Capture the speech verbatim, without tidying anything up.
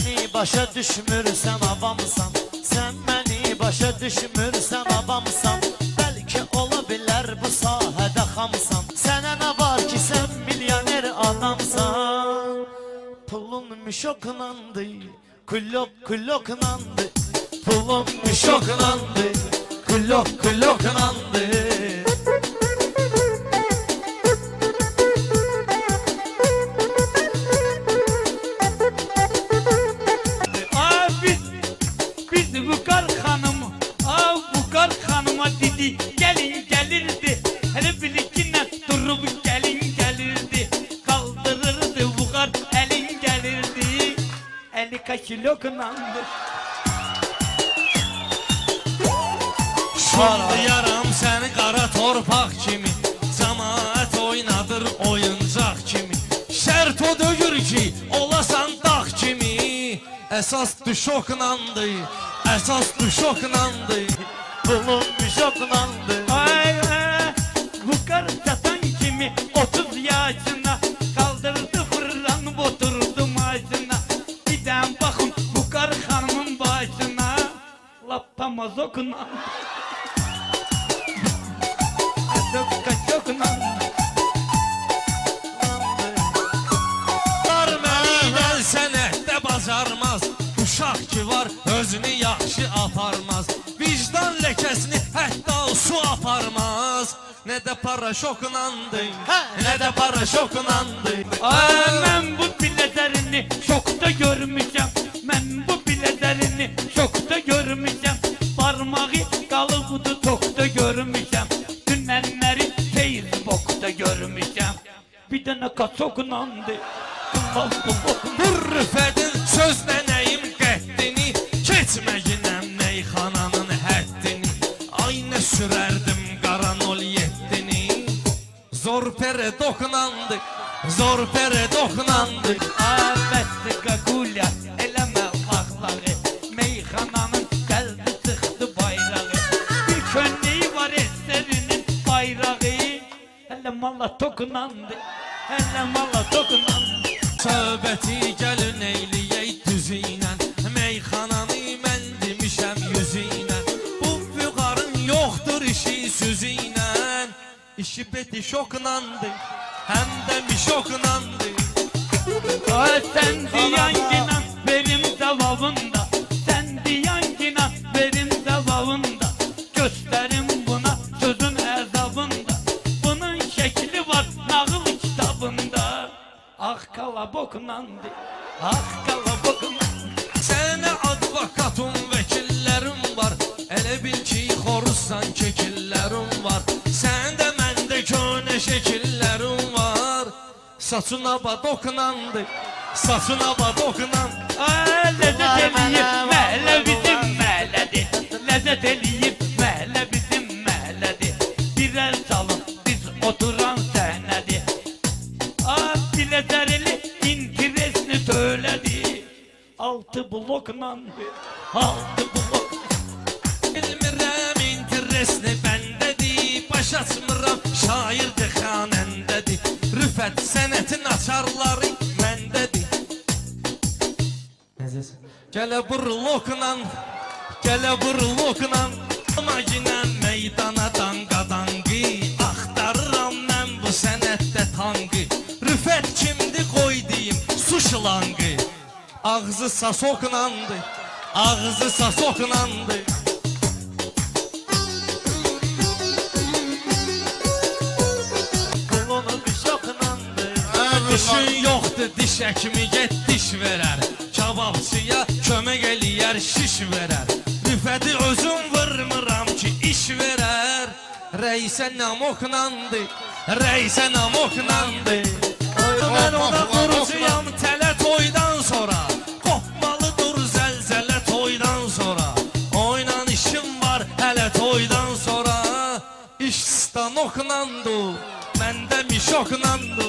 məni başa düşmürsən avamsan, sən məni başa düşmürsən avamsan, bəlkə ola bilər bu sahədə xamsan. Sənə nə var ki sən milyoner adamsan, pulun müşoklandı, kulok kuloklandı, pulun müşoklandı, kulok kuloklandı. Gelin gelirdi, hele bilikinden durup gelin gelirdi, kaldırırdı bu kar elin gelirdi, eli kaçilo kınandı. Şurlayaram səni qara torpaq kimi, cəmaət oynadır oyuncaq kimi. Şərt o döyür ki, olasan dağ kimi, əsas düşoklandı, əsas düşoklandı. Pulun müşoklandı. Ay ay, bu kar satan kimi otuz yaşına, kaldırdı fırlanıp oturdu maaşına. Giden bakın bu kar hanımın başına, lapamaz okunandı. Azıcık okunandı. Dar məlidən sənətdə bacarmaz, uşaq ki var özünü yaxşı aparmaz. Vicdan ləkəsini hətta su aparmaz. Nə də paraşoklandı, nə də paraşoklandı. Ay mən bu bilezərini şokda görmüşəm, mən bu bilezərini şokda görmüşəm, parmağı qalıbdı tokda görmüşəm, dünənləri Facebookda görmüşəm, bir dənə kaçoklandı. Bu rüfədin sözlə nəyim qəddini, keçməyinəm meyxananın həddini. Ay nə sürərdim qaranol yeddini, zor pere dokunandı, zor pere dokunandı. Əbəsti qaqulya eləmə vaxtları, meyxananın gəldi çıxdı bayrağı, bir könlüyü var eserinin bayrağı, hələ mala tokunandı, hələ mala tokunandı. Söhbəti gəlin eyləyək düzü ilə, meyxananı mən demişəm yüzü ilə. Bu füqarın yoxdur işi sözü ilə, işi beti şoklandı, həm də mişoklandı. Ay sən diyan ginan benim cavabında, sən diyan ginan benim cavabında, göstərim buna sözün əzabında, bunun şəkli var nağıl kitabında. Ah kalaboklandı, ah kalaboklandı. Sənə advokatım, vəkillərim var, elə bil ki xoruzsan kekillərim var. Səndə məndə könə şəkillərim var, saçına badoklandı, saçına badoklandı. Ay ləzzət eləyib məhlə bizim məhlədi, ləzzət eləyib məhlə bizim məhlədi, bir əl salın biz oturan səhnədi. Ah bilezərili interesini söylədi, altı bloklandı, altı blok. Bilmirəm interesini bəndədir, baş açmıram şairdir xanəndədir, rüfət sənətin açarları məndədir. Gələ burloklan, gələ burloklan, maginən meydana danqadanqı, axtarıram mən bu sənətdə tanqı. Rüfət kimdi qoy deyim su şılanqı, ağzı sasoklandı, ağzı sasoklandı. Pulunu müşoklandı. Dişin yoxdur diş həkimi get diş verər, kababçıya kömək eləyər şiş verər. Rüfəti özüm vırmıram ki iş verər, rəisə namoklandı, rəisə namoklandı. Mən ona qurucuyam tələ toydan sonra, qopmalıdır zəlzələ toydan sonra. Oynan işim var hələ toydan sonra, iş stanoklandı, məndə mişoklandı.